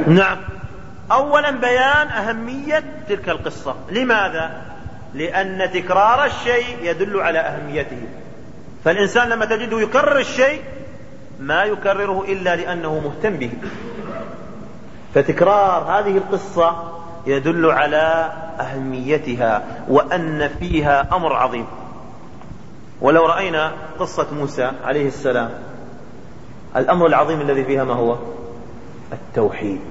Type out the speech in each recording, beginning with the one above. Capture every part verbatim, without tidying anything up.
نعم. أولا بيان أهمية تلك القصة. لماذا؟ لأن تكرار الشيء يدل على أهميته، فالإنسان لما تجده يكرر الشيء ما يكرره إلا لأنه مهتم به، فتكرار هذه القصة يدل على أهميتها وأن فيها أمر عظيم. ولو رأينا قصة موسى عليه السلام، الأمر العظيم الذي فيها ما هو؟ التوحيد.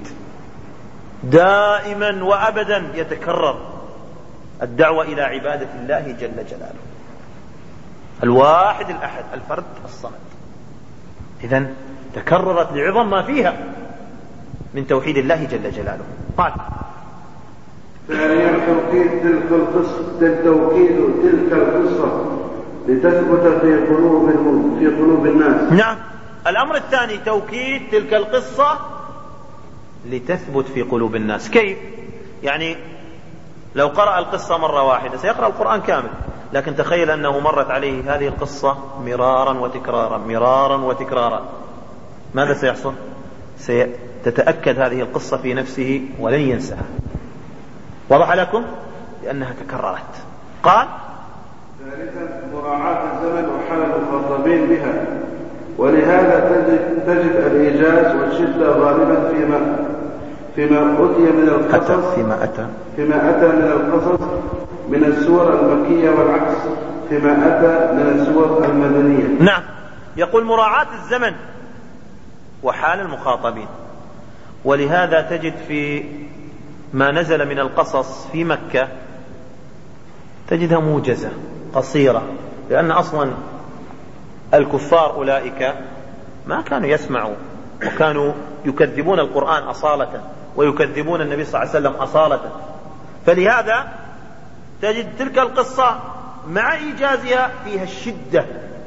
دائما وأبدا يتكرر الدعوة إلى عبادة الله جل جلاله، الواحد الأحد الفرد الصمد. إذن تكررت لعظم ما فيها من توحيد الله جل جلاله. قال ثانيا توكيد تلك القصة توكيد تلك القصة لتثبت في قلوب في قلوب الناس. نعم. الأمر الثاني توكيد تلك القصة لتثبت في قلوب الناس. كيف؟ يعني لو قرأ القصة مرة واحدة سيقرأ القرآن كامل، لكن تخيل أنه مرت عليه هذه القصة مرارا وتكرارا مرارا وتكرارا، ماذا سيحصل؟ ستتأكد هذه القصة في نفسه ولن ينساها. وضح لكم؟ لأنها تكررت. قال ثالثا مراعاة الزمن وحال المخاطبين بها، ولهذا تجد, تجد الإيجاز والشدة غالبا فيما فيما أتي من القصص فيما أتى فيما أتى من القصص من السور المكية، والعكس فيما أتى من السور المدنية. نعم. يقول مراعاة الزمن وحال المخاطبين، ولهذا تجد في ما نزل من القصص في مكة تجدها موجزة قصيرة، لأن أصلا الكفار أولئك ما كانوا يسمعوا، وكانوا يكذبون القرآن أصالة ويكذبون النبي صلى الله عليه وسلم أصالة، فلهذا تجد تلك القصة مع إيجازها فيها الشدة،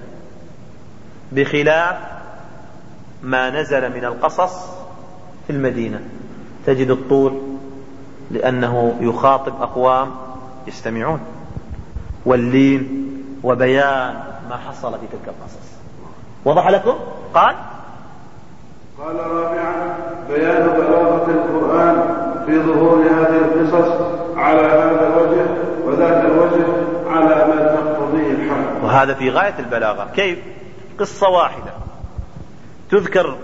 بخلاف ما نزل من القصص في المدينة تجد الطول، لأنه يخاطب أقوام يستمعون، واللين وبيان ما حصل في تلك القصص. وضح لكم؟ قال قال رابعا بيان بلاغة القرآن في ظهور هذه القصص على هذا الوجه وذاك الوجه على ما تقتضيه الحال. وهذا في غاية البلاغة. كيف؟ قصة واحدة تذكر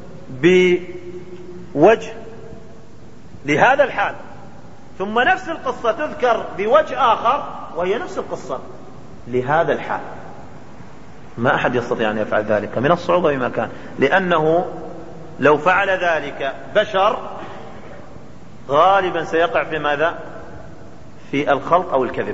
بوجه لهذا الحال، ثم نفس القصة تذكر بوجه آخر وهي نفس القصة لهذا الحال. ما أحد يستطيع أن يفعل ذلك من الصعوبة بما كان، لأنه لو فعل ذلك بشر غالبا سيقع في ماذا؟ في الخلط أو الكذب.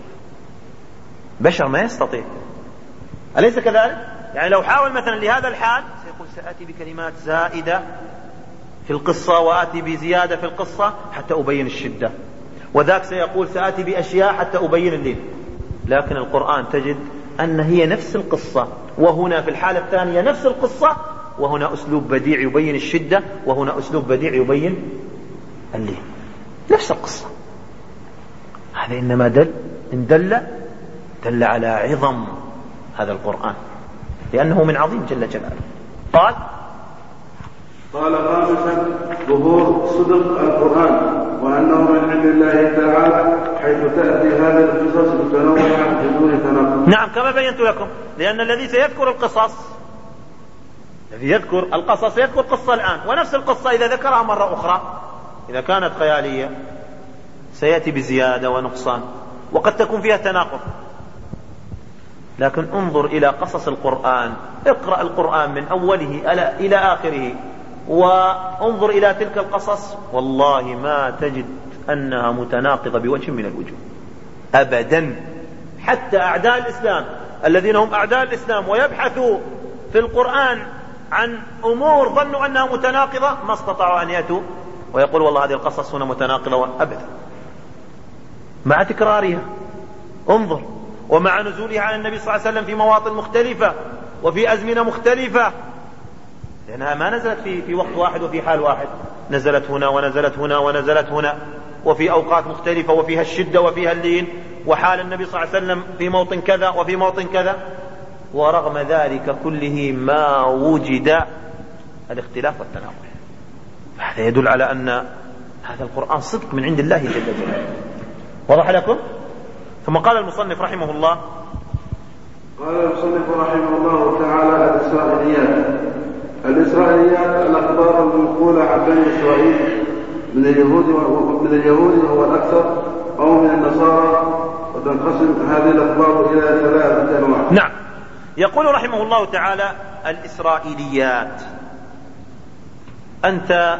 بشر ما يستطيع، أليس كذلك؟ يعني لو حاول مثلا لهذا الحال سيقول سأتي بكلمات زائدة في القصة وآتي بزيادة في القصة حتى أبين الشدة، وذاك سيقول سآتي بأشياء حتى أبين الليل. لكن القرآن تجد أن هي نفس القصة، وهنا في الحالة الثانية نفس القصة، وهنا أسلوب بديع يبين الشدة، وهنا أسلوب بديع يبين الليل، نفس القصة. هذا إنما دل إن دل دل على عظم هذا القرآن، لأنه من عظيم جل جلاله. قال قال خامسا ظهور صدق القرآن، وأنه من عند الله تعالى حيث تأتي هذه القصص متنوعة بدون تناقض. نعم، كما بينت لكم، لأن الذي سيذكر القصص الذي يذكر القصص يذكر قصة الآن، ونفس القصة إذا ذكرها مرة أخرى إذا كانت خيالية سيأتي بزيادة ونقصان، وقد تكون فيها تناقض. لكن انظر إلى قصص القرآن، اقرأ القرآن من أوله إلى آخره وانظر إلى تلك القصص، والله ما تجد أنها متناقضة بوجه من الوجوه أبدا. حتى أعداء الإسلام الذين هم أعداء الإسلام ويبحثوا في القرآن عن أمور ظنوا أنها متناقضة ما استطاعوا أن يأتوا ويقول والله هذه القصص هنا متناقضة أبدا، مع تكرارها. انظر، ومع نزولها على النبي صلى الله عليه وسلم في مواطن مختلفة وفي أزمنة مختلفة، لأنها ما نزلت في, في وقت واحد وفي حال واحد، نزلت هنا ونزلت هنا ونزلت هنا، وفي أوقات مختلفة وفيها الشدة وفيها اللين، وحال النبي صلى الله عليه وسلم في موطن كذا وفي موطن كذا. ورغم ذلك كله ما وجد الاختلاف والتناقض. هذا يدل على أن هذا القرآن صدق من عند الله جل جلاله. وضح لكم؟ ثم قال المصنف رحمه الله قال المصنف رحمه الله تعالى: الإسرائيليات الإسرائيليات الأخبار المنقولة عن بني إسرائيل من اليهود من اليهود وهو الأكثر أو من النصارى، وتنقسم هذه الأخبار إلى ثلاثة أنواع. نعم. يقول رحمه الله تعالى: الإسرائيليات. أنت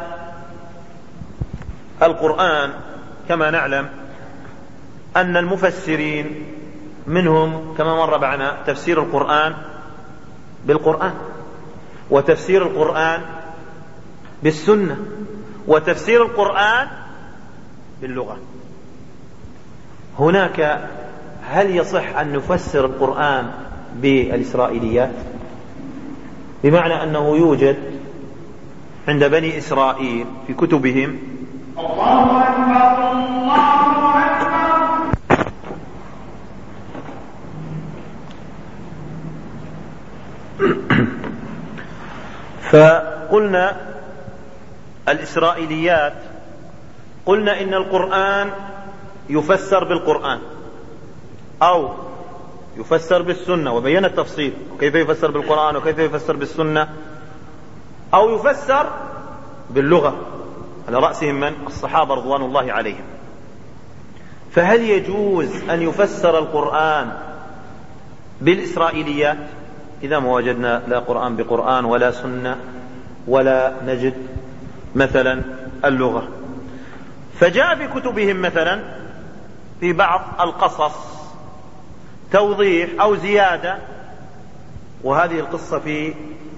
القرآن كما نعلم أن المفسرين منهم كما مر معنا تفسير القرآن بالقرآن، وتفسير القرآن بالسنة، وتفسير القرآن باللغة. هناك هل يصح أن نفسر القرآن بالإسرائيليات؟ بمعنى أنه يوجد عند بني إسرائيل في كتبهم الله أكبر الله أكبر فقلنا الإسرائيليات، قلنا إن القرآن يفسر بالقرآن أو يفسر بالسنة، وبين التفصيل كيف يفسر بالقرآن وكيف يفسر بالسنة، أو يفسر باللغة على رأسهم من الصحابة رضوان الله عليهم. فهل يجوز أن يفسر القرآن بالإسرائيليات إذا ما وجدنا لا قرآن بقرآن ولا سنة ولا نجد مثلا اللغة؟ فجاء في كتبهم مثلا في بعض القصص توضيح أو زيادة، وهذه القصة في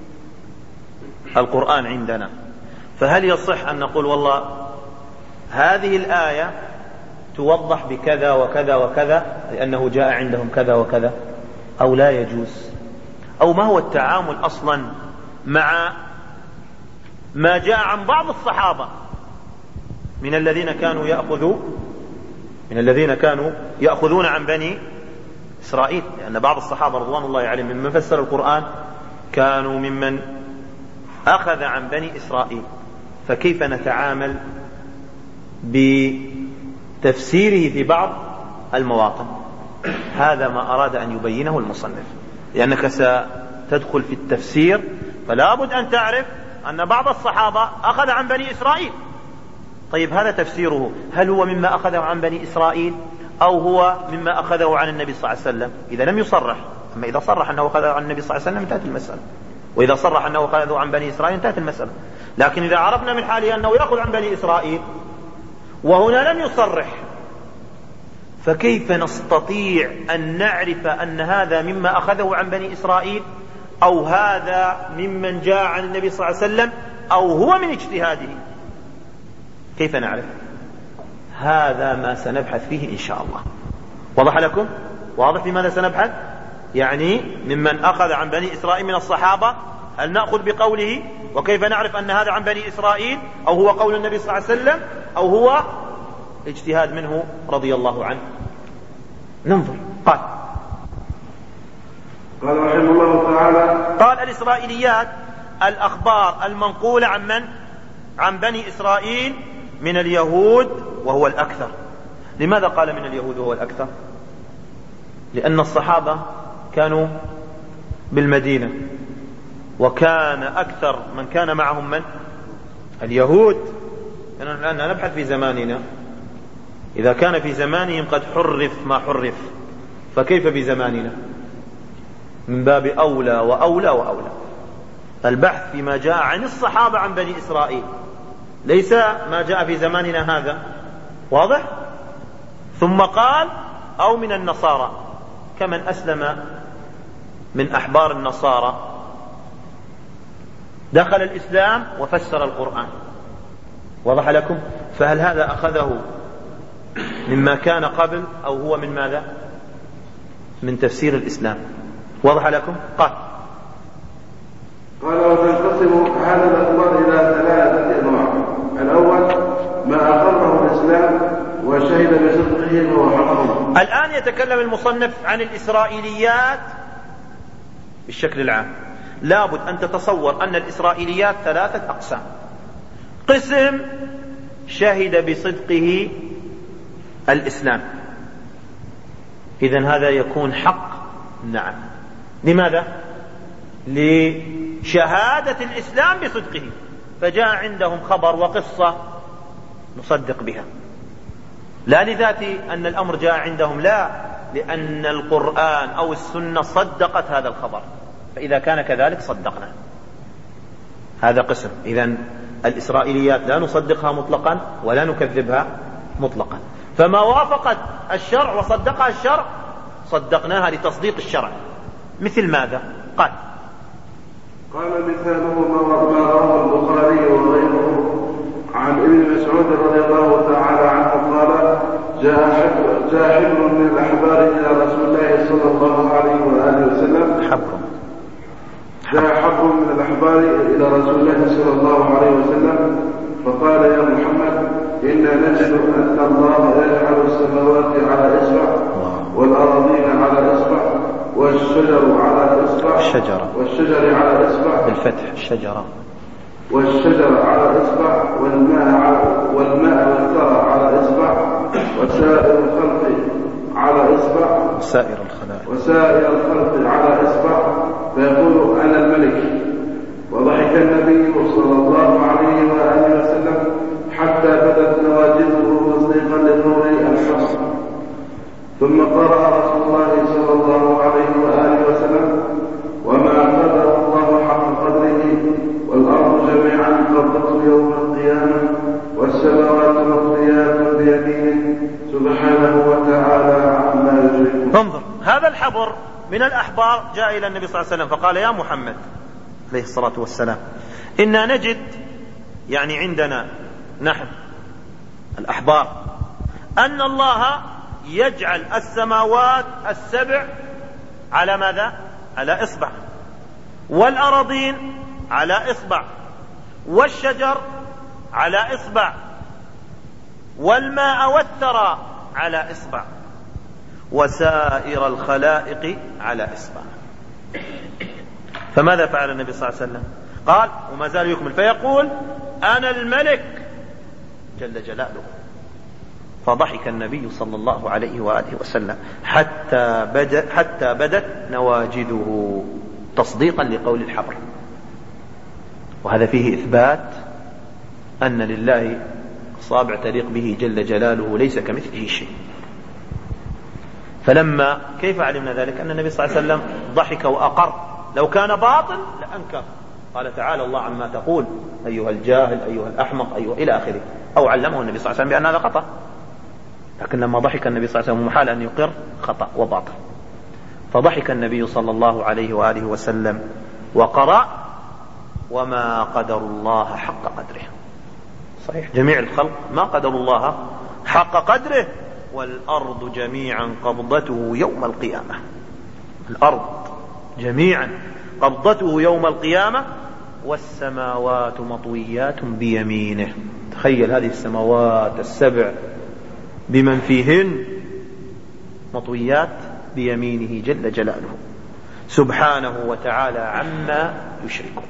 القرآن عندنا، فهل يصح أن نقول والله هذه الآية توضح بكذا وكذا وكذا لأنه جاء عندهم كذا وكذا، أو لا يجوز؟ أو ما هو التعامل أصلا مع ما جاء عن بعض الصحابة من الذين كانوا يأخذوا من الذين كانوا يأخذون عن بني إسرائيل؟ لأن بعض الصحابة رضوان الله عليهم ممن فسر القرآن كانوا ممن أخذ عن بني إسرائيل، فكيف نتعامل بتفسيره في بعض المواطن؟ هذا ما أراد أن يبينه المصنف، لأنك ستدخل في التفسير فلا بد أن تعرف أن بعض الصحابة أخذ عن بني إسرائيل. طيب هذا تفسيره، هل هو مما أخذه عن بني إسرائيل أو هو مما أخذه عن النبي صلى الله عليه وسلم؟ إذا لم يصرح، أما إذا صرح أنه أخذه عن النبي صلى الله عليه وسلم انتهت المسألة، وإذا صرح أنه أخذه عن بني إسرائيل انتهت المسألة. لكن إذا عرفنا من حاله أنه يأخذ عن بني إسرائيل وهنا لم يصرح، فكيف نستطيع أن نعرف أن هذا مما أخذه عن بني إسرائيل أو هذا ممن جاء عن النبي صلى الله عليه وسلم أو هو من اجتهاده؟ كيف نعرف؟ هذا ما سنبحث فيه إن شاء الله. وضح لكم؟ واضح لماذا سنبحث؟ يعني ممن أخذ عن بني إسرائيل من الصحابة هل نأخذ بقوله؟ وكيف نعرف أن هذا عن بني إسرائيل أو هو قول النبي صلى الله عليه وسلم أو هو اجتهاد منه رضي الله عنه؟ ننظر. قال قال رحمه الله تعالى: قال الإسرائيليات الأخبار المنقولة عن من؟ عن بني إسرائيل من اليهود وهو الأكثر. لماذا قال من اليهود وهو الأكثر؟ لأن الصحابة كانوا بالمدينة، وكان أكثر من كان معهم من؟ اليهود. الآن نبحث في زماننا، إذا كان في زمانهم قد حرف ما حرف، فكيف في زماننا؟ من باب أولى وأولى وأولى البحث فيما جاء عن الصحابة عن بني إسرائيل، ليس ما جاء في زماننا هذا. واضح؟ ثم قال: أو من النصارى، كمن أسلم من أحبار النصارى دخل الإسلام وفسر القرآن. وضح لكم؟ فهل هذا أخذه مما كان قبل أو هو من ماذا؟ من تفسير الإسلام. وضح لكم؟ قال قال: وتنقسم هذه الأخبار إلى ثلاثة أنواع. الأول ما أقره الإسلام وشهد بصدقه وهو حقه. الآن يتكلم المصنف عن الإسرائيليات بالشكل العام. لابد أن تتصور أن الإسرائيليات ثلاثة أقسام. قسم شهد بصدقه الإسلام، إذن هذا يكون حق. نعم. لماذا؟ لشهادة الإسلام بصدقه، فجاء عندهم خبر وقصة نصدق بها، لا لذات أن الأمر جاء عندهم، لا، لأن القرآن أو السنة صدقت هذا الخبر، فإذا كان كذلك صدقنا. هذا قسم. إذن الإسرائيليات لا نصدقها مطلقا ولا نكذبها مطلقا، فما وافقت الشرع وصدقها الشرع صدقناها لتصديق الشرع. مثل ماذا؟ قال قال مثاله ما رواه البخاري وغيره عن ابن مسعود رضي الله تعالى عنه قال جاء حبر من الأحبار إلى رسول الله صلى الله عليه وآله وسلم حبر جاء حبر من الأحبار إلى رسول الله صلى الله عليه وسلم فقال يا محمد إنا نجد أن الله يجعل السماوات على إصبع والأراضين على إصبع والشجر على إصبع الشجرة والشجر على إصبع بالفتح الشجرة والشجر على إصبع والماء على والماء والثرى على إصبع وسائر الخلق على إصبع وسائر الخلائق وسائر الخلق على إصبع فيقول أنا الملك. وضحك النبي صلى الله عليه وآله وسلم حتى بدت نواجذه تصديقا لقول الحق. ثم قرأ رسول الله صلى الله عليه وآله وسلم وما قدر الله حق قدره والأرض جميعا قبضته يوم القيامة والسماوات مطويات بيمينه سبحانه وتعالى عما يشركون. انظر، هذا الحبر من الأحبار جاء إلى النبي صلى الله عليه وسلم فقال يا محمد عليه الصلاة والسلام إنا نجد، يعني عندنا نحن الأحبار، أن الله يجعل السماوات السبع على ماذا؟ على إصبع، والأراضين على إصبع، والشجر على إصبع، والماء والثرى على إصبع، وسائر الخلائق على إصبع. فماذا فعل النبي صلى الله عليه وسلم؟ قال وما زال يكمل فيقول أنا الملك جل جلاله. فضحك النبي صلى الله عليه وآله وسلم حتى بدت, حتى بدت نواجذه تصديقا لقول الحبر. وهذا فيه إثبات أن لله أصابع تليق به جل جلاله ليس كمثله شيء. فلما كيف علمنا ذلك؟ أن النبي صلى الله عليه وسلم ضحك وأقر، لو كان باطل لأنكر. قال تعالى الله عما تقول أيها الجاهل أيها الأحمق أيها إلى آخره، أو علمه النبي صلى الله عليه وسلم بأن هذا خطأ، لكن لما ضحك النبي صلى الله عليه وسلم محال أن يقر خطأ وباطل. فضحك النبي صلى الله عليه وآله وسلم وقرأ وما قدر الله حق قدره. صحيح جميع الخلق ما قدر الله حق قدره، والأرض جميعا قبضته يوم القيامة. الأرض جميعا قبضته يوم القيامة والسماوات مطويات بيمينه. تخيل هذه السماوات السبع بمن فيهن مطويات بيمينه جل جلاله سبحانه وتعالى عما يشركون.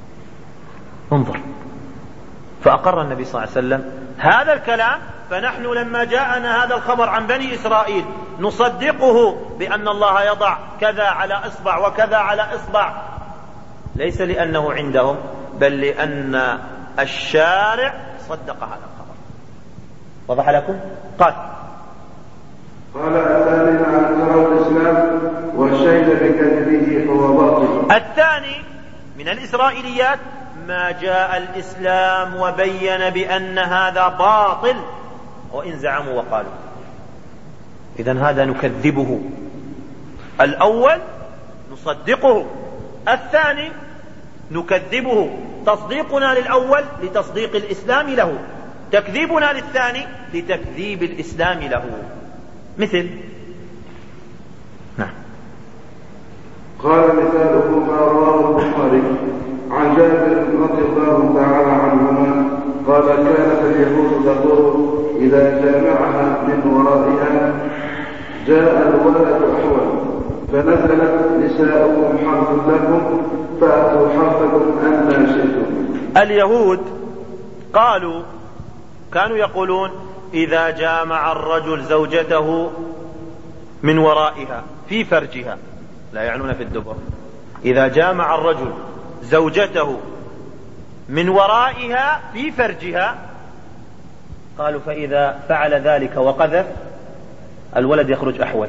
انظر، فأقر النبي صلى الله عليه وسلم هذا الكلام. فنحن لما جاءنا هذا الخبر عن بني إسرائيل نصدقه بأن الله يضع كذا على إصبع وكذا على إصبع، ليس لأنه عندهم بل لأن الشارع صدق هذا الخبر. وضح لكم؟ قال قال الثاني أن تروا الإسلام والشهد بكذبه فهو باطل. الثاني من الإسرائيليات ما جاء الإسلام وبين بأن هذا باطل وإن زعموا وقالوا. إذن هذا نكذبه. الأول نصدقه، الثاني نكذبه. تصديقنا للأول لتصديق الإسلام له، تكذيبنا للثاني لتكذيب الإسلام له. مثل نعم قال مثاله ما رواه البخاري عن جابر رضي الله تعالى عنهما قال كانت اليهود تقول إذا جامعها من ورائها جاء الولد أحول فنزلت نساؤكم حرث لكم فأتوا حرثكم أن شئتم. اليهود قالوا كانوا يقولون إذا جامع الرجل زوجته من ورائها في فرجها، لا يعنون في الدبر، إذا جامع الرجل زوجته من ورائها في فرجها، قالوا فإذا فعل ذلك وقذف الولد يخرج أحول.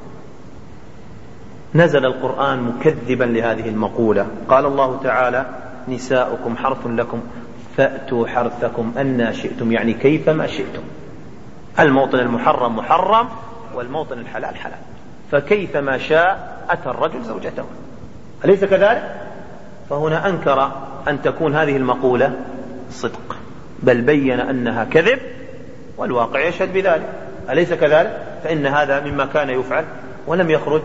نزل القرآن مكذبا لهذه المقولة، قال الله تعالى نساؤكم حرث لكم فأتوا حرثكم أنى شئتم، يعني كيفما شئتم. الموطن المحرم محرم والموطن الحلال حلال، فكيفما شاء أتى الرجل زوجته، أليس كذلك؟ فهنا أنكر أن تكون هذه المقولة صدق، بل بين أنها كذب والواقع يشهد بذلك، أليس كذلك؟ فإن هذا مما كان يفعل ولم يخرج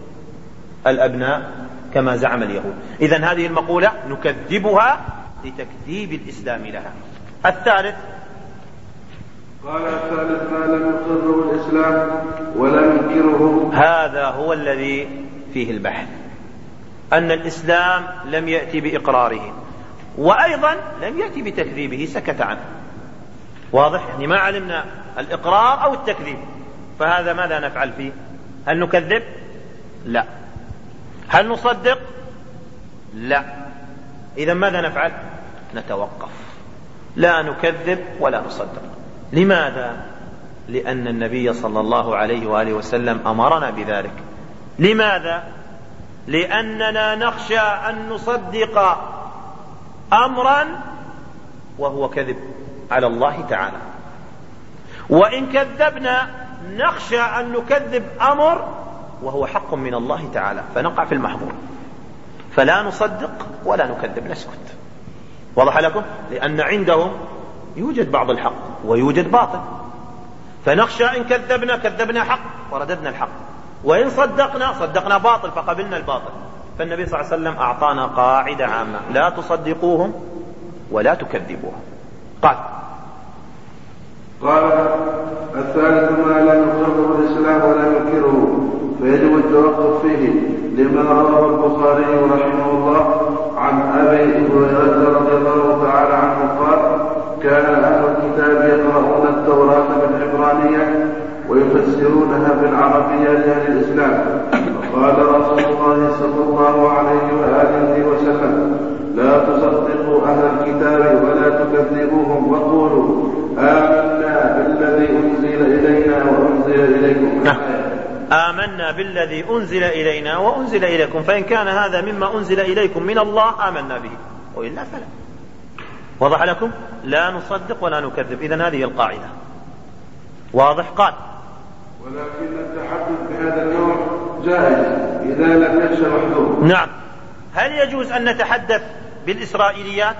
الأبناء كما زعم اليهود. إذن هذه المقولة نكذبها لتكذيب الإسلام لها. الثالث قال الثالث ما لم يقره الإسلام ولا ينكره، هذا هو الذي فيه البحث، أن الإسلام لم يأتي بإقراره وأيضا لم يأتي بتكذيبه، سكت عنه. واضح؟ يعني ما علمنا الإقرار أو التكذيب، فهذا ماذا نفعل فيه؟ هل نكذب؟ لا. هل نصدق؟ لا. إذا ماذا نفعل؟ نتوقف، لا نكذب ولا نصدق. لماذا؟ لأن النبي صلى الله عليه وآله وسلم أمرنا بذلك. لماذا؟ لأننا نخشى أن نصدق أمرا وهو كذب على الله تعالى، وإن كذبنا نخشى أن نكذب أمر وهو حق من الله تعالى فنقع في المحظور، فلا نصدق ولا نكذب، نسكت. واضح لكم؟ لأن عندهم يوجد بعض الحق ويوجد باطل، فنخشى إن كذبنا كذبنا حق ورددنا الحق، وإن صدقنا صدقنا باطل فقبلنا الباطل. فالنبي صلى الله عليه وسلم أعطانا قاعدة عامة: لا تصدقوهم ولا تكذبوهم. قال قال الثالث ما لا يقره الإسلام ولا ينكره فيجب التوقف فيه، لما رواه البخاري رحمه الله عن أبي هريرة رضي الله تعالى عنه قال: كان أهل الكتاب يقرؤون التوراة بالعبرانية ويفسرونها بالعربية لأهل الإسلام، قال رسول الله صلى الله عليه وآله وسلم: لا تصدقوا أهل الكتاب ولا تكذبوهم وقولوا آمنا بالذي أنزل إلينا وأنزل إليكم. آمنا بالذي أنزل إلينا وأنزل إليكم، فإن كان هذا مما أنزل إليكم من الله آمنا به، وإلا فلا. واضح لكم؟ لا نصدق ولا نكذب. إذن هذه القاعدة. واضح؟ قال: ولكن التحدث بهذا النوع جائز إذا لم يخشى محذور. نعم. هل يجوز أن نتحدث بالإسرائيليات؟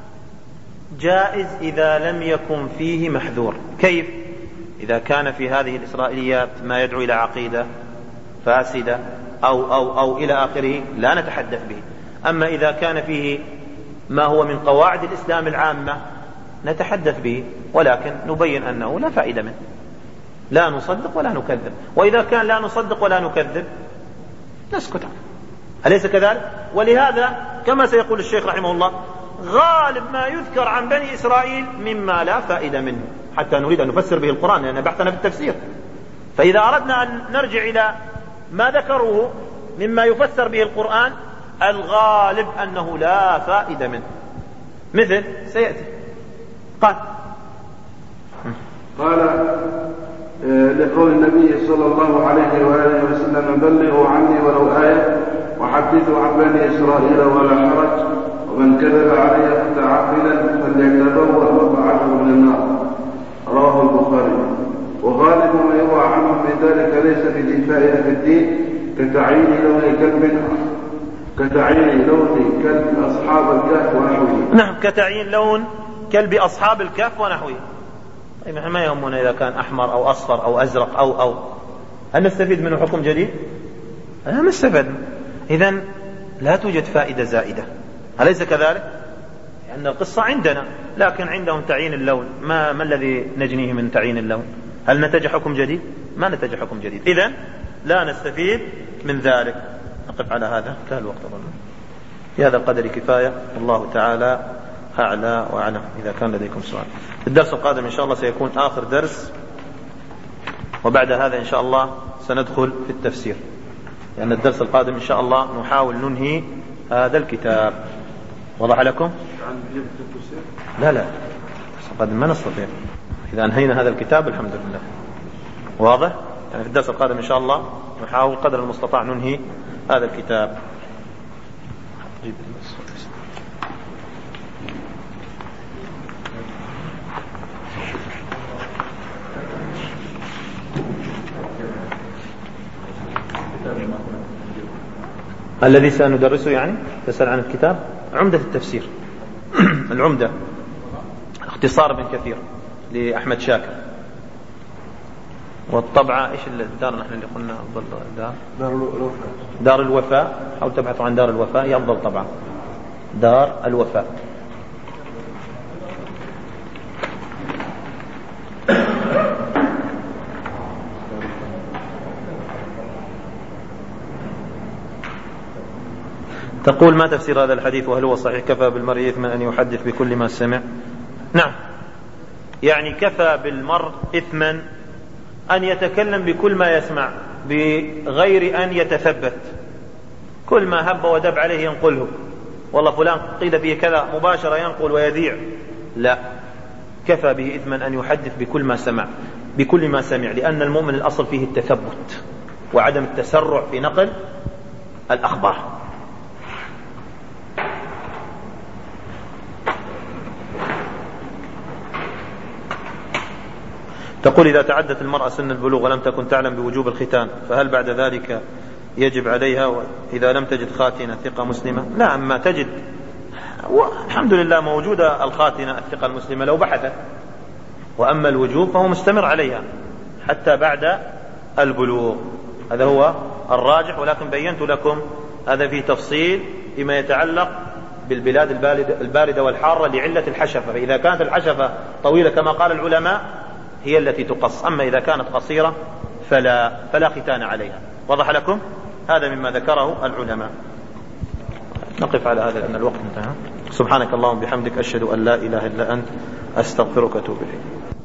جائز إذا لم يكن فيه محذور. كيف؟ إذا كان في هذه الإسرائيليات ما يدعو إلى عقيدة فاسدة أو, أو, أو إلى آخره لا نتحدث به. أما إذا كان فيه ما هو من قواعد الإسلام العامة نتحدث به، ولكن نبين أنه لا فائدة منه، لا نصدق ولا نكذب. وإذا كان لا نصدق ولا نكذب نسكت عنه، أليس كذلك؟ ولهذا كما سيقول الشيخ رحمه الله: غالب ما يذكر عن بني إسرائيل مما لا فائدة منه، حتى نريد أن نفسر به القرآن لأن بحثنا في التفسير. فإذا أردنا أن نرجع إلى ما ذكروه مما يفسر به القرآن الغالب أنه لا فائدة منه، مثل سيأتي. قال قال لقول النبي صلى الله عليه وآله وسلم: بلغوا عني ولو آية وحدثوا عن بني إسرائيل ولا حرج، ومن كذب علي متعمدا فليتبوأ مقعده من النار. رواه البخاري. وغالب ما يروى عنهم من ذلك ليس في فائدة في الدين، كتعيين لون كلب كتعيين لون كلب أصحاب الكهف ونحوه. نعم، كتعيين لون كلب أصحاب الكهف ونحوه. طيب ما يهمنا إذا كان أحمر أو أصفر أو أزرق أو أو هل نستفيد منه حكم جديد؟ لا نستفيد. إذن لا توجد فائدة زائدة، أليس كذلك؟ لأن القصة عندنا، لكن عندهم تعيين اللون. ما, ما الذي نجنيه من تعيين اللون؟ هل نتج حكم جديد؟ ما نتج حكم جديد. إذن لا نستفيد من ذلك. نقف على هذا، كان الوقت ظلم. في هذا القدر كفاية. الله تعالى أعلى وأعلم. إذا كان لديكم سؤال، الدرس القادم إن شاء الله سيكون آخر درس، وبعد هذا إن شاء الله سندخل في التفسير، لأن يعني الدرس القادم إن شاء الله نحاول ننهي هذا الكتاب. وضح لكم؟ لا لا القادم ما نستطيع، إذا أنهينا هذا الكتاب الحمد لله. واضح؟ يعني في الدرس القادم إن شاء الله نحاول قدر المستطاع ننهي هذا الكتاب. الذي سندرسه يعني تسأل عن الكتاب عمدة التفسير العمدة اختصار ابن كثير لأحمد شاكر. والطبعة ايش الدار نحن اللي قلنا افضل دار؟ دار الوفاء. دار الوفاء، حاول تبحثوا عن دار الوفاء، هي افضل طبعة دار الوفاء. تقول ما تفسير هذا الحديث وهل هو صحيح كفى بالمرء إثما أن يحدث بكل ما سمع؟ نعم، يعني كفى بالمرء إثما أن يتكلم بكل ما يسمع بغير أن يتثبت، كل ما هب ودب عليه ينقله، والله فلان قيل فيه كذا مباشرة ينقل ويذيع، لا، كفى به إثما أن يحدث بكل ما سمع بكل ما سمع لأن المؤمن الأصل فيه التثبت وعدم التسرع في نقل الأخبار. تقول إذا تعدت المرأة سن البلوغ ولم تكن تعلم بوجوب الختان فهل بعد ذلك يجب عليها إذا لم تجد خاتنة ثقة مسلمة؟ لا، أما تجد الحمد لله موجودة الخاتنة الثقة المسلمة لو بحثت، وأما الوجوب فهو مستمر عليها حتى بعد البلوغ، هذا هو الراجح. ولكن بينت لكم هذا في تفصيل فيما يتعلق بالبلاد الباردة والحارة لعلة الحشفة، فإذا كانت الحشفة طويلة كما قال العلماء هي التي تقص، أما إذا كانت قصيرة فلا, فلا ختان عليها. وضح لكم؟ هذا مما ذكره العلماء. نقف على هذا لأن الوقت انتهى. سبحانك اللهم بحمدك أشهد أن لا إله إلا أنت أستغفرك وأتوب إليك.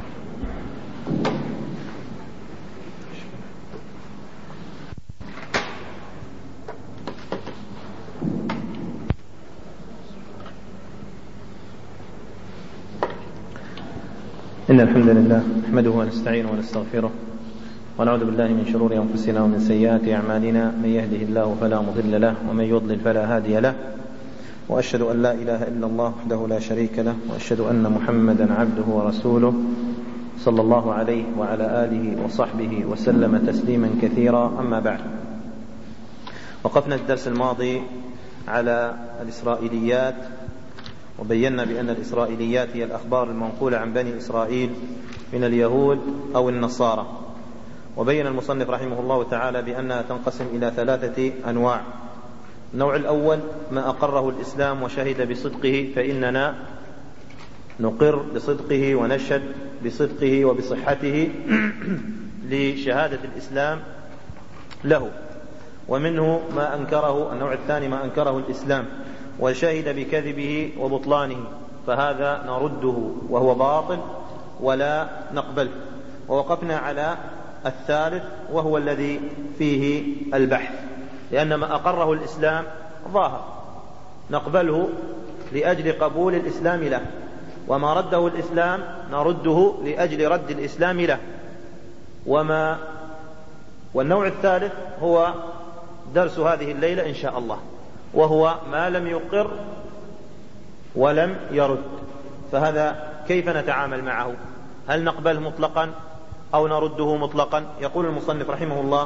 إن الحمد لله نحمده ونستعينه ونستغفره ونعوذ بالله من شرور أنفسنا ومن سيئات أعمالنا، من يهده الله فلا مضل له ومن يضلل فلا هادي له، وأشهد أن لا إله إلا الله وحده لا شريك له، وأشهد أن محمدا عبده ورسوله صلى الله عليه وعلى آله وصحبه وسلم تسليما كثيرا. أما بعد، وقفنا الدرس الماضي على الإسرائيليات، وبينا بأن الإسرائيليات هي الأخبار المنقولة عن بني إسرائيل من اليهود أو النصارى. وبين المصنف رحمه الله تعالى بأنها تنقسم إلى ثلاثة أنواع. النوع الأول ما أقره الإسلام وشهد بصدقه، فإننا نقر بصدقه ونشهد بصدقه وبصحته لشهادة الإسلام له. ومنه ما أنكره، النوع الثاني ما أنكره الإسلام وشهد بكذبه وبطلانه، فهذا نرده وهو باطل ولا نقبله. ووقفنا على الثالث وهو الذي فيه البحث، لأن ما أقره الإسلام ظاهر نقبله لأجل قبول الإسلام له، وما رده الإسلام نرده لأجل رد الإسلام له. وما والنوع الثالث هو درس هذه الليلة إن شاء الله، وهو ما لم يقر ولم يرد، فهذا كيف نتعامل معه؟ هل نقبله مطلقا أو نرده مطلقا؟ يقول المصنف رحمه الله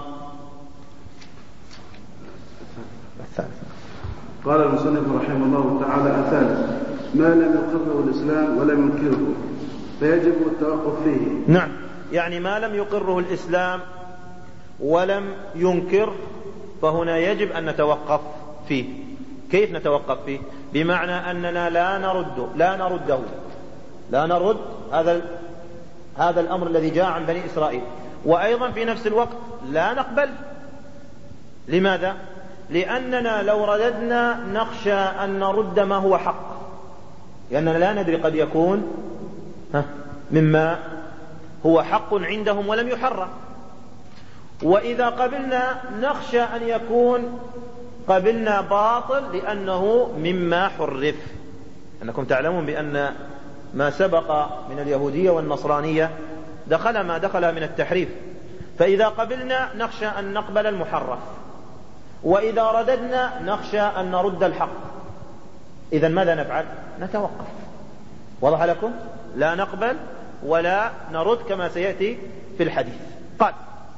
قال المصنف رحمه الله تعالى الثالث ما لم يقره الإسلام ولم ينكره فيجب التوقف فيه. نعم، يعني ما لم يقره الإسلام ولم ينكر فهنا يجب أن نتوقف فيه. كيف نتوقف فيه؟ بمعنى أننا لا نرد لا نرده لا نرد هذا هذا الأمر الذي جاء عن بني إسرائيل، وأيضا في نفس الوقت لا نقبل. لماذا؟ لأننا لو رددنا نخشى أن نرد ما هو حق، لأننا لا ندري قد يكون مما هو حق عندهم ولم يحرم. وإذا قبلنا نخشى أن يكون قبلنا باطل لأنه مما حرف. أنكم تعلمون بأن ما سبق من اليهودية والنصرانية دخل ما دخل من التحريف، فإذا قبلنا نخشى أن نقبل المحرف، وإذا رددنا نخشى أن نرد الحق. إذن ماذا نفعل؟ نتوقف. وضح لكم؟ لا نقبل ولا نرد كما سيأتي في الحديث. قال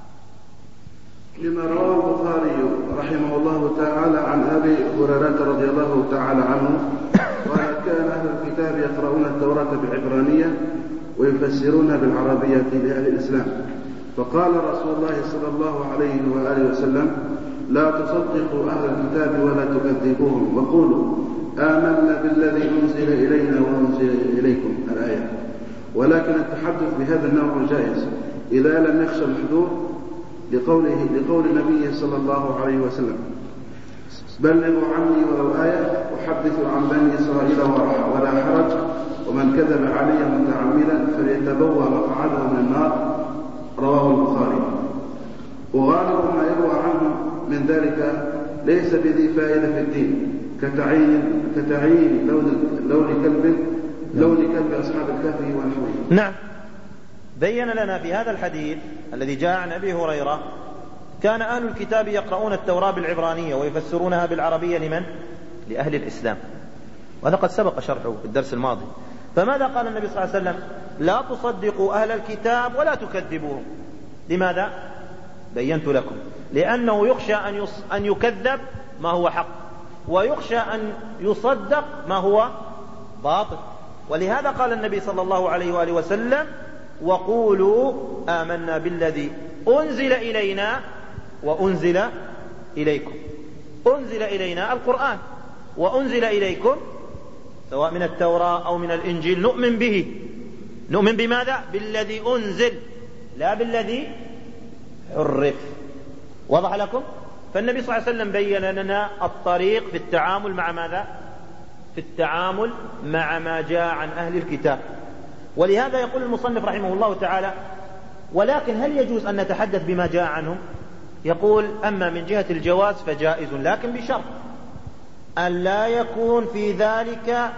لما رواه البخاري رحمه الله تعالى عن أبي هريرة رضي الله تعالى عنه قال كان أهل الكتاب يقرؤون التوراة بالعبرانية ويفسرونها بالعربية لأهل الإسلام، فقال رسول الله صلى الله عليه وآله وسلم لا تصدقوا أهل الكتاب ولا تكذبوهم وقولوا آمنا بالذي أنزل إلينا وأنزل إليكم الآية. ولكن التحدث بهذا النوع جائز إذا لم يخشى المحذور لقوله لقول النبي صلى الله عليه وسلم بلغوا عني ولو آية وحدثوا عن بني إسرائيل ولا حرج ومن كذب علي متعمدا فليتبوأ مقعده من النار. رواه البخاري. وغالب ما يروى عنه من ذلك ليس بذي فائدة في الدين كتعيين كتعيين لون لون كلب لون كلب أصحاب الكهف ونحوه. نعم، بين لنا في هذا الحديث الذي جاء عن أبي هريرة كان أهل الكتاب يقرؤون التوراة بالعبرانية ويفسرونها بالعربية لمن؟ لأهل الإسلام، وهذا قد سبق شرحه في الدرس الماضي. فماذا قال النبي صلى الله عليه وسلم؟ لا تصدقوا أهل الكتاب ولا تكذبوهم. لماذا؟ بينت لكم، لأنه يخشى أن يكذب ما هو حق، ويخشى أن يصدق ما هو باطل. ولهذا قال النبي صلى الله عليه وآله وسلم وقولوا آمنا بالذي أنزل إلينا وأنزل إليكم. أنزل إلينا القرآن، وأنزل إليكم سواء من التوراة أو من الإنجيل نؤمن به. نؤمن بماذا؟ بالذي أنزل لا بالذي حرف. وضح لكم؟ فالنبي صلى الله عليه وسلم بين لنا الطريق في التعامل مع ماذا؟ في التعامل مع ما جاء عن أهل الكتاب. ولهذا يقول المصنف رحمه الله تعالى ولكن هل يجوز أن نتحدث بما جاء عنهم؟ يقول أما من جهة الجواز فجائز، لكن بشرط أن لا يكون في ذلك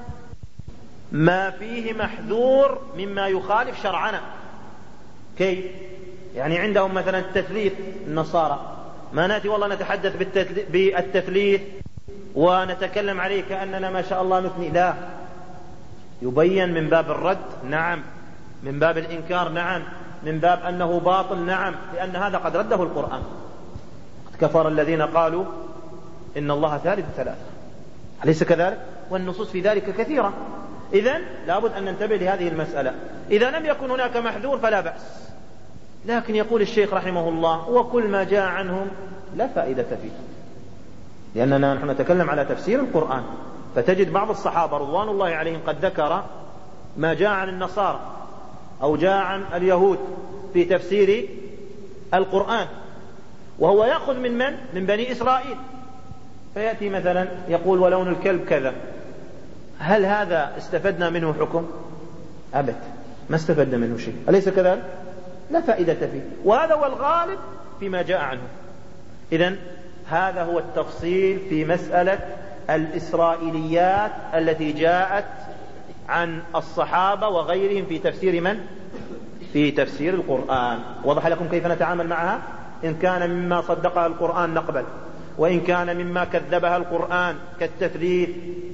ما فيه محذور مما يخالف شرعنا. كيف؟ يعني عندهم مثلا التثليث النصارى، ما نأتي والله نتحدث بالتثليث ونتكلم عليه كأننا ما شاء الله نثني، لا، يبين من باب الرد نعم، من باب الإنكار نعم، من باب أنه باطل نعم، لأن هذا قد رده القرآن. قد كفر الذين قالوا إن الله ثالث ثلاثة، أليس كذلك؟ والنصوص في ذلك كثيرة. إذن لابد أن ننتبه لهذه المسألة. إذا لم يكن هناك محذور فلا بأس، لكن يقول الشيخ رحمه الله وكل ما جاء عنهم لا فائدة فيه، لأننا نحن نتكلم على تفسير القرآن، فتجد بعض الصحابة رضوان الله عليهم قد ذكر ما جاء عن النصارى أو جاء عن اليهود في تفسير القرآن، وهو يأخذ من من؟ من بني إسرائيل. فيأتي مثلا يقول ولون الكلب كذا، هل هذا استفدنا منه حكم؟ أبد، ما استفدنا منه شيء، أليس كذلك؟ لا فائدة فيه، وهذا هو الغالب فيما جاء عنه. إذن هذا هو التفصيل في مسألة الإسرائيليات التي جاءت عن الصحابة وغيرهم في تفسير من؟ في تفسير القرآن. وضح لكم كيف نتعامل معها؟ إن كان مما صدقها القرآن نقبل، وإن كان مما كذبها القرآن كالتثليث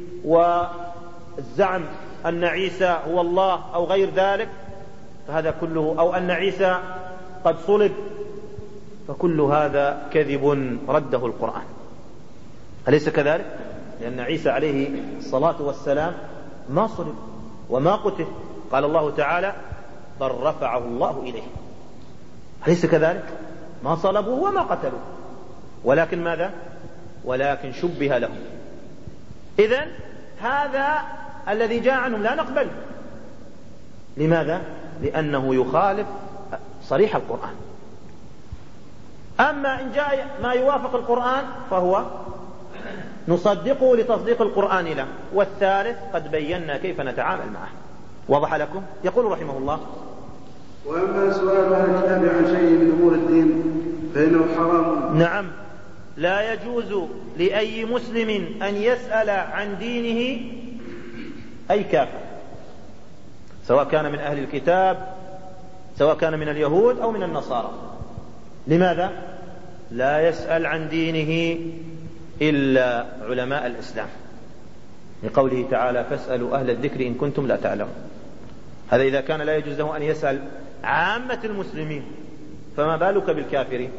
والزعم أن عيسى هو الله أو غير ذلك فهذا كله، أو أن عيسى قد صلب، فكل هذا كذب رده القرآن، أليس كذلك؟ لأن عيسى عليه الصلاة والسلام ما صلب وما قتل، قال الله تعالى بل رفعه الله إليه، أليس كذلك؟ ما صلبوه وما قتلوه، ولكن ماذا؟ ولكن شبه لهم. إذن هذا الذي جاء عنهم لا نقبل. لماذا؟ لأنه يخالف صريح القرآن. أما إن جاء ما يوافق القرآن فهو نصدقه لتصديق القرآن له. والثالث قد بينا كيف نتعامل معه. وضح لكم؟ يقول رحمه الله: وأما سؤال أهل الكتاب عن شيء من أمور الدين فإنه حرام. نعم، لا يجوز لأي مسلم أن يسأل عن دينه أي كافر، سواء كان من أهل الكتاب، سواء كان من اليهود أو من النصارى. لماذا؟ لا يسأل عن دينه إلا علماء الإسلام، لقوله تعالى: فاسألوا أهل الذكر إن كنتم لا تعلمون. هذا إذا كان لا يجوز له أن يسأل عامة المسلمين، فما بالك بالكافرين؟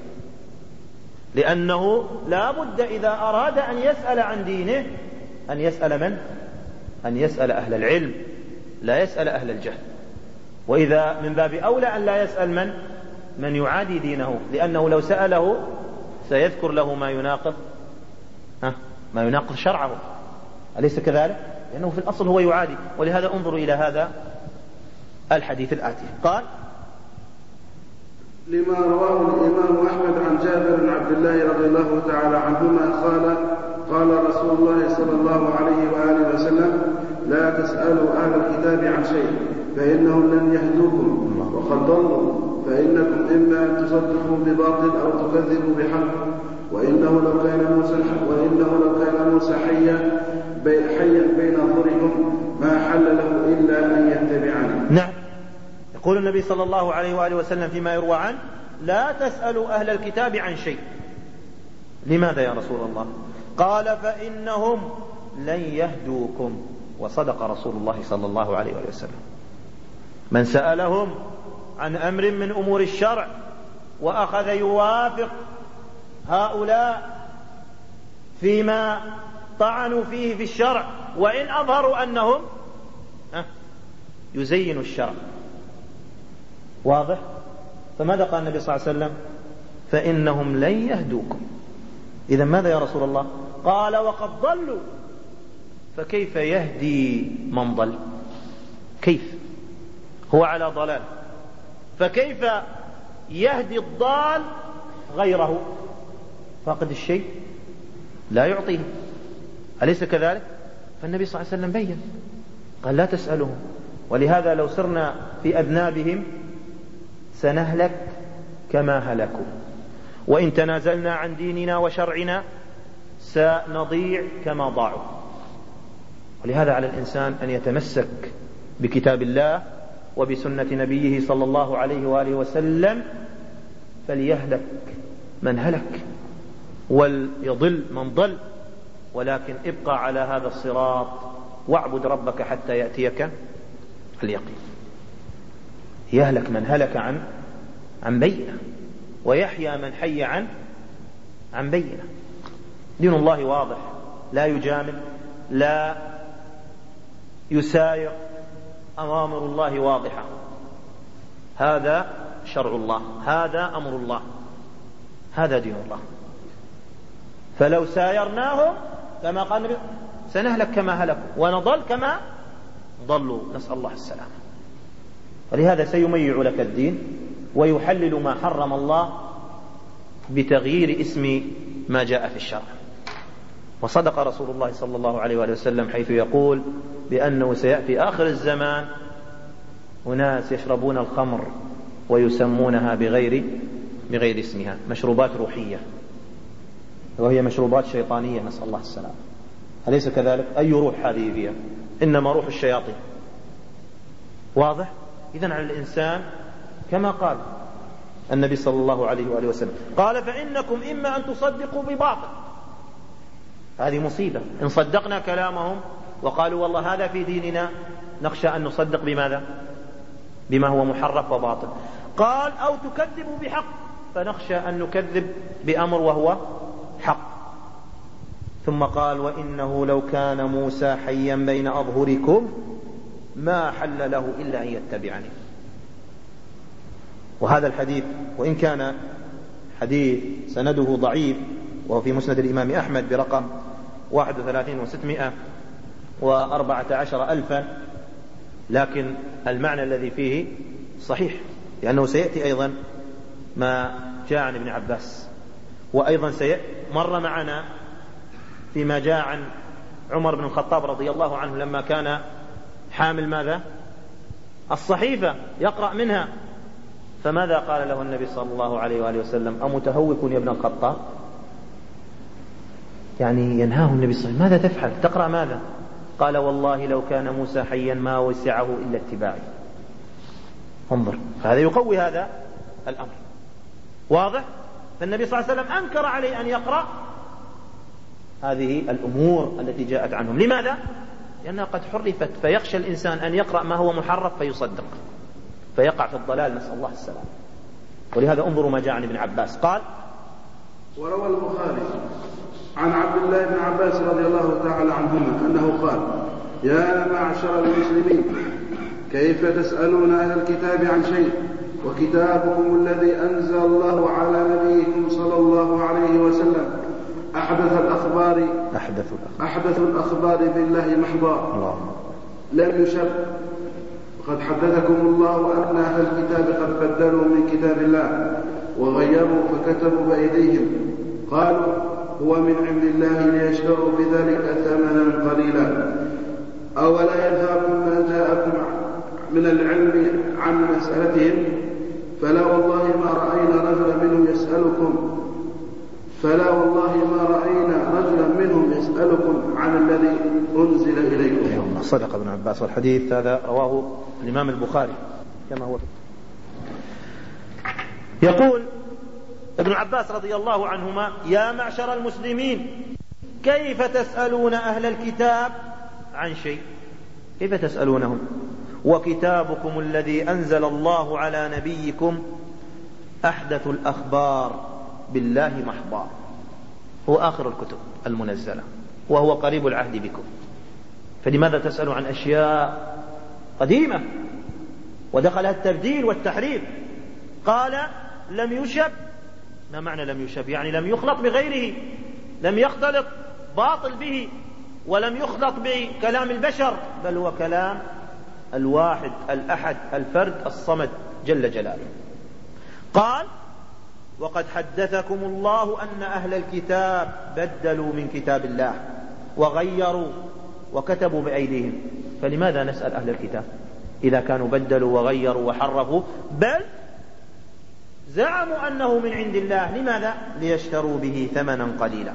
لأنه لا بد إذا أراد أن يسأل عن دينه أن يسأل من؟ أن يسأل أهل العلم، لا يسأل أهل الجهل. وإذا من باب أولى أن لا يسأل من؟ من يعادي دينه، لأنه لو سأله سيذكر له ما يناقض ها ما يناقض شرعه، أليس كذلك؟ لأنه في الأصل هو يعادي. ولهذا انظروا إلى هذا الحديث الآتي. قال: لما رواه الإمام أحمد عن جابر بن عبد الله رضي الله تعالى عنهما قال: قال رسول الله صلى الله عليه وآله وسلم: لا تسألوا أهل الكتاب عن شيء فإنهم لن يهدوكم وقد ضلوا، فإنكم إما أن تصدقوا بباطل أو تكذبوا بحق، وإنه لو كان موسى وإنه لو كان موسى حيا حيا بين أظهركم ما حل له إلا أن يتبعني. نعم، يقول النبي صلى الله عليه وآله وسلم فيما يروى عنه: لا تسألوا أهل الكتاب عن شيء. لماذا يا رسول الله؟ قال: فإنهم لن يهدوكم. وصدق رسول الله صلى الله عليه وآله وسلم. من سألهم عن أمر من أمور الشرع وأخذ يوافق هؤلاء فيما طعنوا فيه في الشرع، وإن أظهروا أنهم يزينوا الشرع. واضح؟ فماذا قال النبي صلى الله عليه وسلم؟ فإنهم لن يهدوكم. إذا ماذا يا رسول الله؟ قال: وقد ضلوا. فكيف يهدي من ضل؟ كيف؟ هو على ضلال، فكيف يهدي الضال غيره؟ فاقد الشيء لا يعطيه، أليس كذلك؟ فالنبي صلى الله عليه وسلم بين، قال: لا تسألهم. ولهذا لو سرنا في أذنابهم سنهلك كما هلكوا، وإن تنازلنا عن ديننا وشرعنا سنضيع كما ضاعوا. ولهذا على الإنسان أن يتمسك بكتاب الله وبسنة نبيه صلى الله عليه وآله وسلم، فليهلك من هلك وليضل من ضل، ولكن ابقى على هذا الصراط واعبد ربك حتى يأتيك اليقين. يهلك من هلك عن عن بينه، ويحيى من حي عن عن بينه. دين الله واضح، لا يجامل، لا يساير، أوامر الله واضحة. هذا شرع الله، هذا أمر الله، هذا دين الله. فلو سايرناهم كما قال النبي سنهلك كما هلكوا ونضل كما ضلوا، نسأل الله السلامة. ولهذا سيميع لك الدين ويحلل ما حرم الله بتغيير اسم ما جاء في الشرع. وصدق رسول الله صلى الله عليه وآله وسلم حيث يقول بأنه سيأتي آخر الزمان أناس يشربون الخمر ويسمونها بغير بغير اسمها، مشروبات روحية، وهي مشروبات شيطانية، نسأل الله السلامة. أليس كذلك؟ أي روح هذه فيها؟ إنما روح الشياطين. واضح؟ إذن على الإنسان كما قال النبي صلى الله عليه وآله وسلم، قال: فإنكم إما أن تصدقوا بباطل. هذه مصيبة، إن صدقنا كلامهم وقالوا والله هذا في ديننا، نخشى أن نصدق بماذا؟ بما هو محرف وباطل. قال: أو تكذبوا بحق، فنخشى أن نكذب بأمر وهو حق. ثم قال: وإنه لو كان موسى حيا بين أظهركم ما حل له إلا أن يتبعني. وهذا الحديث وإن كان حديث سنده ضعيف، وهو في مسند الإمام أحمد برقم واحد وثلاثين وستمائة وأربعة عشر ألفا، لكن المعنى الذي فيه صحيح، لأنه سيأتي أيضا ما جاء عن ابن عباس، وأيضا مر معنا فيما جاء عن عمر بن الخطاب رضي الله عنه لما كان حامل ماذا؟ الصحيفة يقرأ منها، فماذا قال له النبي صلى الله عليه وآله وسلم؟ أمتهوك يا ابن الخطاب؟ يعني ينهاه النبي صلى الله عليه وسلم، ماذا تفعل؟ تقرأ ماذا؟ قال والله لو كان موسى حيا ما وسعه إلا اتباعي. انظر، هذا يقوي هذا الأمر. واضح؟ فالنبي صلى الله عليه وسلم أنكر عليه أن يقرأ هذه الأمور التي جاءت عنهم. لماذا؟ لأنها قد حرفت، فيخشى الإنسان أن يقرأ ما هو محرف فيصدق فيقع في الضلال، نسأل الله السلام. ولهذا انظروا ما جاء عن ابن عباس قال: وروى البخاري عن عبد الله بن عباس رضي الله تعالى عنهما أنه قال: يا معشر المسلمين، كيف تسألون أهل الكتاب عن شيء وكتابكم الذي أنزل الله على نبيكم صلى الله عليه وسلم أحدث الأخبار أحدث الأخبار, أحدث الأخبار بالله محضا لم يشب. وقد حدثكم الله أن أهل الكتاب قد بدلوا من كتاب الله وغيروا فكتبوا بأيديهم، قالوا هو من عند الله ليشتروا بذلك ثمنا قليلا. أولا ينهاكم ما جاءكم من العلم عن مسألتهم؟ فلا والله ما رأينا رجلا منهم يسألكم فلا والله ما رأينا رجلا منهم يسألكم عن الذي أنزل إليكم. صدق ابن عباس. والحديث هذا رواه الإمام البخاري كما هو. يقول ابن عباس رضي الله عنهما: يا معشر المسلمين، كيف تسألون أهل الكتاب عن شيء؟ كيف تسألونهم وكتابكم الذي أنزل الله على نبيكم أحدث الأخبار بالله محضا، هو آخر الكتب المنزلة وهو قريب العهد بكم، فلماذا تسألوا عن أشياء قديمة ودخلها التبديل والتحريف؟ قال: لم يشب. ما معنى لم يشب؟ يعني لم يخلط بغيره، لم يختلط باطل به، ولم يخلط بكلام البشر، بل هو كلام الواحد الأحد الفرد الصمد جل جلاله. قال: وقد حدثكم الله أن أهل الكتاب بدلوا من كتاب الله وغيروا وكتبوا بأيديهم، فلماذا نسأل أهل الكتاب إذا كانوا بدلوا وغيروا وحرفوا؟ بل زعموا أنه من عند الله. لماذا؟ ليشتروا به ثمنا قليلا،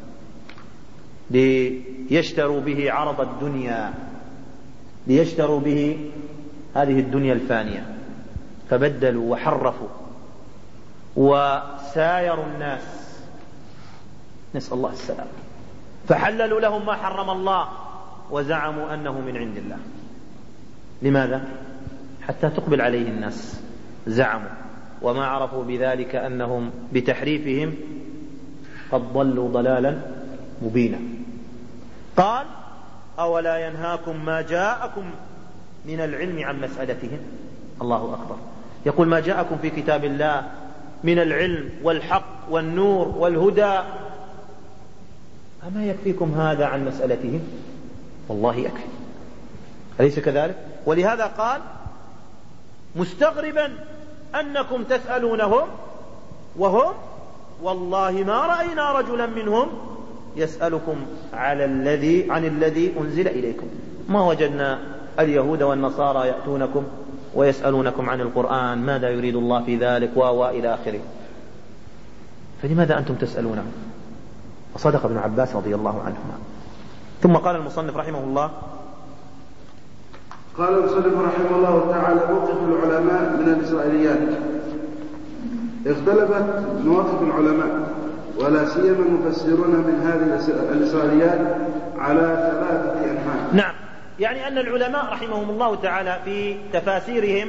ليشتروا به عرض الدنيا، ليشتروا به هذه الدنيا الفانية، فبدلوا وحرفوا وسايروا الناس، نسأل الله السلام، فحللوا لهم ما حرم الله وزعموا أنه من عند الله. لماذا؟ حتى تقبل عليه الناس. زعموا وما عرفوا بذلك أنهم بتحريفهم قد ضلوا ضلالا مبينا. قال: أولا ينهاكم ما جاءكم من العلم عن مسألتهم؟ الله أكبر. يقول: ما جاءكم في كتاب الله من العلم والحق والنور والهدى، أما يكفيكم هذا عن مسألتهم؟ والله يكفي، أليس كذلك؟ ولهذا قال: مستغربا أنكم تسألونهم وهم والله ما رأينا رجلا منهم يسألكم على الذي عن الذي أنزل إليكم. ما وجدنا اليهود والنصارى يأتونكم ويسألونكم عن القرآن ماذا يريد الله في ذلك و إلى آخره، فلماذا أنتم تسألونهم؟ وصدق ابن عباس رضي الله عنهما. ثم قال المصنف رحمه الله: قال المصنف رحمه الله تعالى: موقف العلماء من الإسرائيليات. اختلفت مواقف العلماء ولا سيما المفسرون من هذه الإسرائيليات على ثلاثة أنحاء. نعم، يعني أن العلماء رحمهم الله تعالى في تفاسيرهم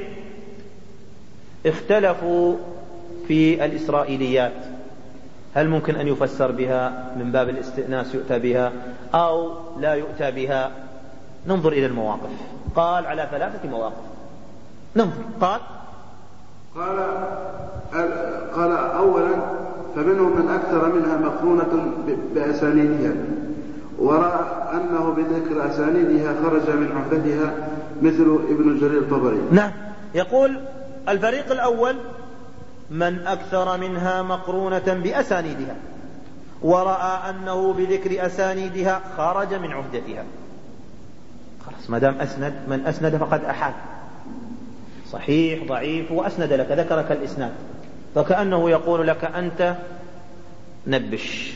اختلفوا في الإسرائيليات، هل ممكن أن يفسر بها من باب الاستئناس يؤتى بها أو لا يؤتى بها؟ ننظر إلى المواقف. قال: على ثلاثة مواقف. ننظر. قال قال قال أولا: فمنهم من أكثر منها مقرونة بأسانيدها ورأى أنه بذكر أسانيدها خرج من عهدتها، مثل ابن جرير الطبري. نعم، يقول الفريق الأول: من أكثر منها مقرونة بأسانيدها، ورأى أنه بذكر أسانيدها خرج من عهدتها. خلاص ما دام أسند، من أسند فقد أحال، صحيح ضعيف وأسند لك، ذكرك الإسناد، فكأنه يقول لك أنت نبش،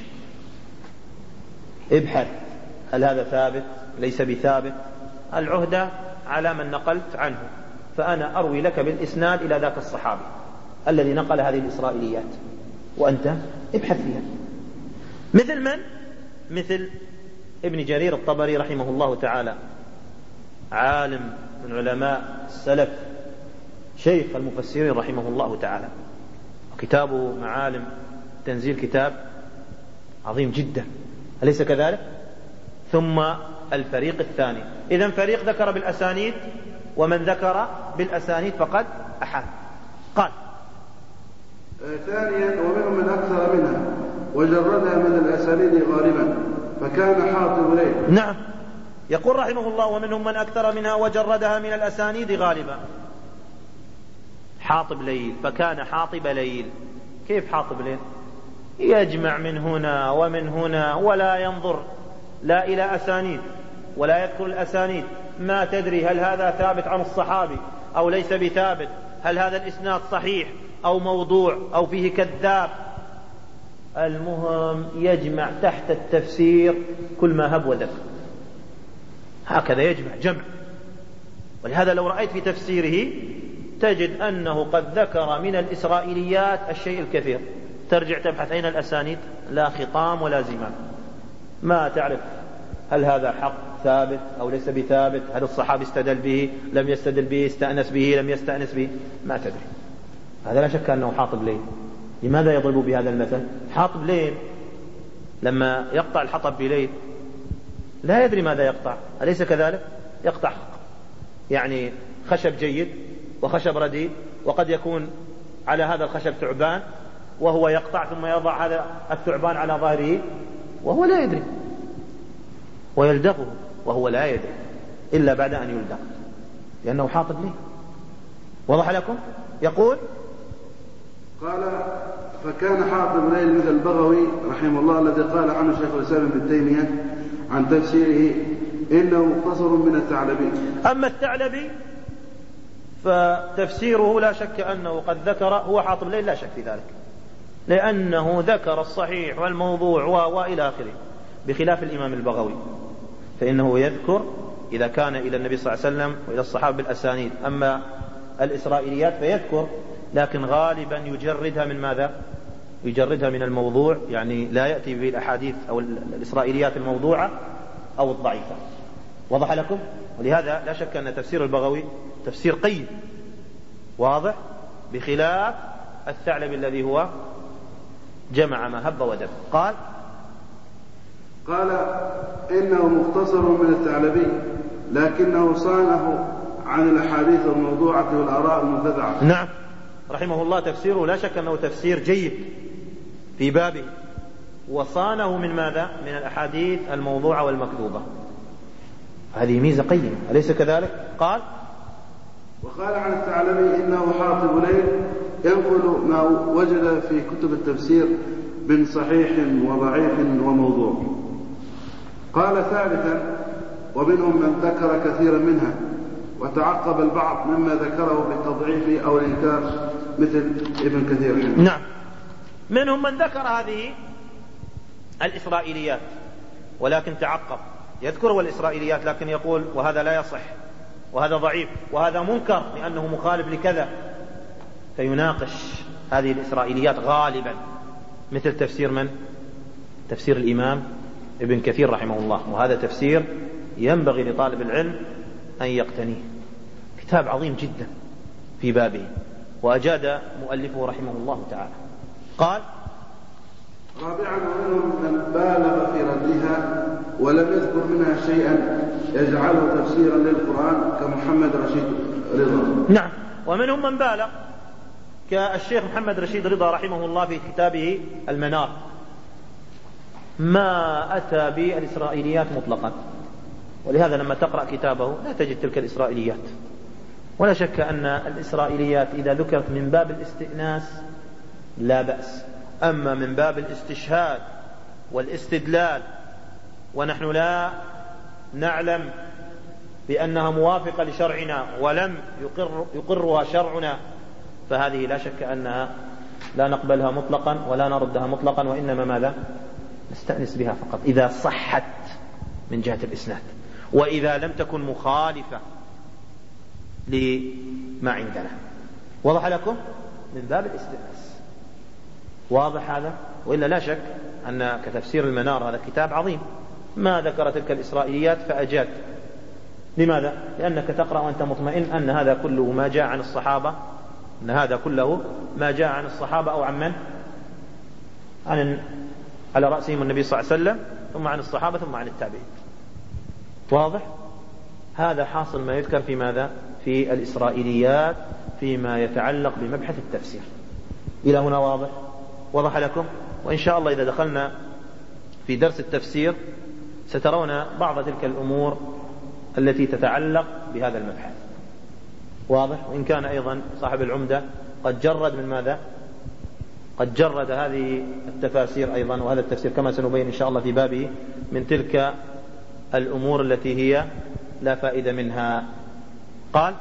ابحث هل هذا ثابت ليس بثابت، العهدة على من نقلت عنه، فأنا أروي لك بالإسناد إلى ذاك الصحابي الذي نقل هذه الإسرائيليات، وأنت ابحث فيها. مثل من؟ مثل ابن جرير الطبري رحمه الله تعالى، عالم من علماء السلف، شيخ المفسرين رحمه الله تعالى، وكتابه معالم تنزيل كتاب عظيم جدا، أليس كذلك؟ ثم الفريق الثاني، إذن فريق ذكر بالأسانيد، ومن ذكر بالأسانيد فقد أحال. قال ثانيا ومنهم من أكثر منها وجردها من الأسانيد غالبا فكان حاطب ليل. نعم، يقول رحمه الله ومنهم من أكثر منها وجردها من الأسانيد غالبا. حاطب ليل، فكان حاطب ليل. كيف حاطب ليل؟ يجمع من هنا ومن هنا ولا ينظر لا إلى أسانيد ولا يذكر الأسانيد، ما تدري هل هذا ثابت عن الصحابي أو ليس بثابت، هل هذا الإسناد صحيح أو موضوع أو فيه كذاب. المهم يجمع تحت التفسير كل ما هب وذكر، هكذا يجمع جمع. ولهذا لو رأيت في تفسيره تجد أنه قد ذكر من الإسرائيليات الشيء الكثير، ترجع تبحث أين الأسانيد، لا خطام ولا زمام، ما تعرف هل هذا حق ثابت أو ليس بثابت، هل الصحابي استدل به لم يستدل به، استأنس به لم يستأنس به، ما تدري. هذا لا شك أنه حاطب ليل. لماذا يضرب بهذا المثل؟ حاطب ليل لما يقطع الحطب بليل لا يدري ماذا يقطع، أليس كذلك؟ يقطع يعني خشب جيد وخشب رديء، وقد يكون على هذا الخشب ثعبان وهو يقطع ثم يضع هذا الثعبان على ظهره وهو لا يدري، ويلدغه وهو لا يدري إلا بعد أن يلدغ، لأنه حاطب ليه. وضح لكم؟ يقول قال فكان حاطب ليل مثل البغوي رحمه الله الذي قال عنه شيخ الإسلام ابن تيمية عن تفسيره إنه مختصر من الثعلبي. أما الثعلبي فتفسيره لا شك أنه قد ذكر، هو حاطب ليل لا شك في ذلك، لأنه ذكر الصحيح والموضوع وإلى آخره، بخلاف الإمام البغوي فإنه يذكر إذا كان إلى النبي صلى الله عليه وسلم وإلى الصحابة بالأسانيد. أما الإسرائيليات فيذكر، لكن غالبا يجردها من ماذا؟ يجردها من الموضوع، يعني لا يأتي بالأحاديث أو الإسرائيليات الموضوعة أو الضعيفة. وضح لكم؟ ولهذا لا شك أن تفسير البغوي تفسير قيم واضح، بخلاف الثعلبي الذي هو جمع ما هب ودب. قال قال إنه مختصر من الثعلبي لكنه صانه عن الأحاديث الموضوعة والآراء المبتدعة. نعم، رحمه الله تفسيره لا شك أنه تفسير جيد في بابه، وصانه من ماذا؟ من الأحاديث الموضوعة والمكذوبة. هذه ميزة قيمة، أليس كذلك؟ قال وقال عن الثعلبي إنه حاطب ليل ينقل ما وجد في كتب التفسير من صحيح وضعيف وموضوع. قال ثالثا ومنهم من ذكر كثيرا منها وتعقب البعض مما ذكره بالتضعيف أو الإنكار مثل ابن كثير. نعم، منهم من ذكر هذه الإسرائيليات ولكن تعقب، يذكر الإسرائيليات لكن يقول وهذا لا يصح وهذا ضعيف وهذا منكر لأنه مخالف لكذا، فيناقش هذه الإسرائيليات غالبا، مثل تفسير من؟ تفسير الإمام ابن كثير رحمه الله، وهذا تفسير ينبغي لطالب العلم أن يقتنيه، كتاب عظيم جدا في بابه، وأجاد مؤلفه رحمه الله تعالى. قال رابعا ومنهم من بالغ في ردها ولم يذكر منها شيئا يجعله تفسيرا للقرآن كمحمد رشيد رضا. نعم، ومنهم من بالغ كالشيخ محمد رشيد رضا رحمه الله في كتابه المنار، ما أتى بالإسرائيليات مطلقا، ولهذا لما تقرأ كتابه لا تجد تلك الإسرائيليات. ولا شك أن الإسرائيليات إذا ذكرت من باب الاستئناس لا بأس، أما من باب الاستشهاد والاستدلال ونحن لا نعلم بأنها موافقة لشرعنا ولم يقر يقرها شرعنا، فهذه لا شك أنها لا نقبلها مطلقا ولا نردها مطلقا، وإنما ماذا؟ نستأنس بها فقط إذا صحت من جهة الإسناد، وإذا لم تكن مخالفة لما عندنا. وضح لكم؟ من باب الاستئناس. واضح هذا؟ وإلا لا شك أن كتفسير المنار هذا كتاب عظيم، ما ذكر تلك الإسرائيليات فأجاد. لماذا؟ لأنك تقرأ وأنت مطمئن أن هذا كله ما جاء عن الصحابة، أن هذا كله ما جاء عن الصحابة أو عن من؟ عن على رأسهم النبي صلى الله عليه وسلم، ثم عن الصحابة، ثم عن التابعين. واضح؟ هذا حاصل ما يذكر في ماذا؟ في الإسرائيليات فيما يتعلق بمبحث التفسير. إلى هنا واضح؟ وضح لكم؟ وإن شاء الله إذا دخلنا في درس التفسير سترون بعض تلك الأمور التي تتعلق بهذا المبحث. واضح؟ وإن كان أيضا صاحب العمدة قد جرد من ماذا؟ قد جرد هذه التفاسير أيضا، وهذا التفسير كما سنبين إن شاء الله في بابه من تلك الأمور التي هي لا فائدة منها. قال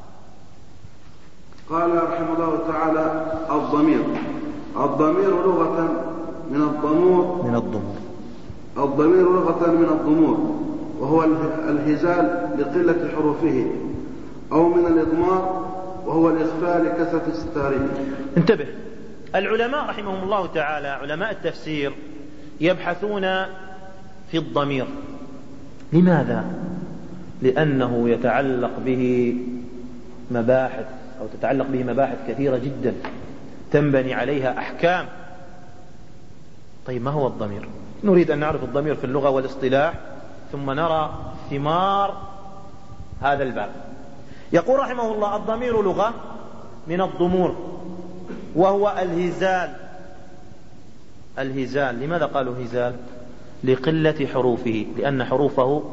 قال رحمه الله تعالى: الضمير الضمير لغة من الضمور من الضمور الضمير لغة من الضمور وهو الهزال لقلة حروفه، أو من الإضمار وهو الإخفاء لكثرة ستاره. انتبه، العلماء رحمهم الله تعالى علماء التفسير يبحثون في الضمير. لماذا؟ لأنه يتعلق به مباحث أو تتعلق به مباحث كثيرة جدا تنبني عليها أحكام. طيب ما هو الضمير؟ نريد أن نعرف الضمير في اللغة والاصطلاح، ثم نرى ثمار هذا الباب. يقول رحمه الله: الضمير لغة من الضمور وهو الهزال. الهزال، لماذا قالوا هزال؟ لقلة حروفه، لأن حروفه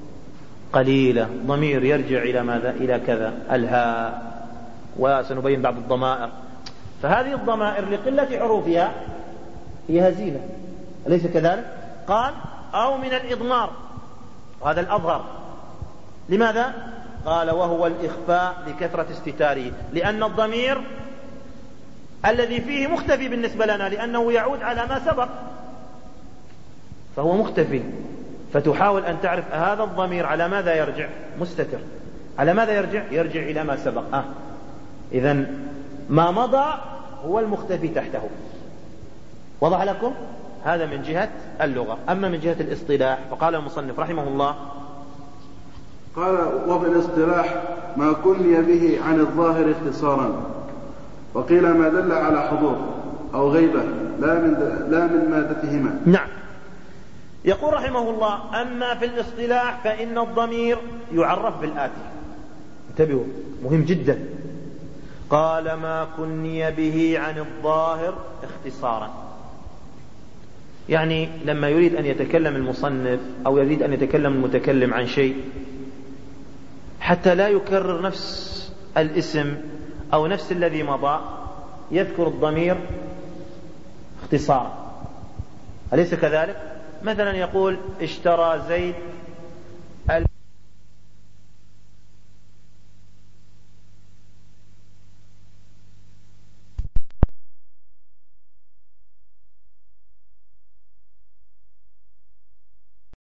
قليلة. ضمير يرجع إلى ماذا؟ إلى كذا، الهاء، وسنبين بعض الضمائر. فهذه الضمائر لقلة حروفها هي هزيلة، أليس كذلك؟ قال: أو من الإضمار، وهذا الأظهر. لماذا؟ قال: وهو الإخفاء لكثرة استتاره، لأن الضمير الذي فيه مختفي بالنسبة لنا، لأنه يعود على ما سبق، فهو مختفي، فتحاول أن تعرف هذا الضمير على ماذا يرجع؟ مستتر. على ماذا يرجع؟ يرجع إلى ما سبق. آه. إذن ما مضى هو المختفي تحته. وضح لكم؟ هذا من جهة اللغة. أما من جهة الاصطلاح فقال المصنف رحمه الله: قال: وفي الاصطلاح ما كني به عن الظاهر اختصارا، وقيل ما دل على حضور أو غيبة لا من لا من مادتهما. نعم. يقول رحمه الله: أما في الاصطلاح فإن الضمير يعرف بالآتي. انتبهوا، مهم جدا. قال: ما كني به عن الظاهر اختصارا، يعني لما يريد أن يتكلم المصنف أو يريد أن يتكلم المتكلم عن شيء، حتى لا يكرر نفس الاسم أو نفس الذي مضى، يذكر الضمير اختصارا، أليس كذلك؟ مثلا يقول: اشترى زيد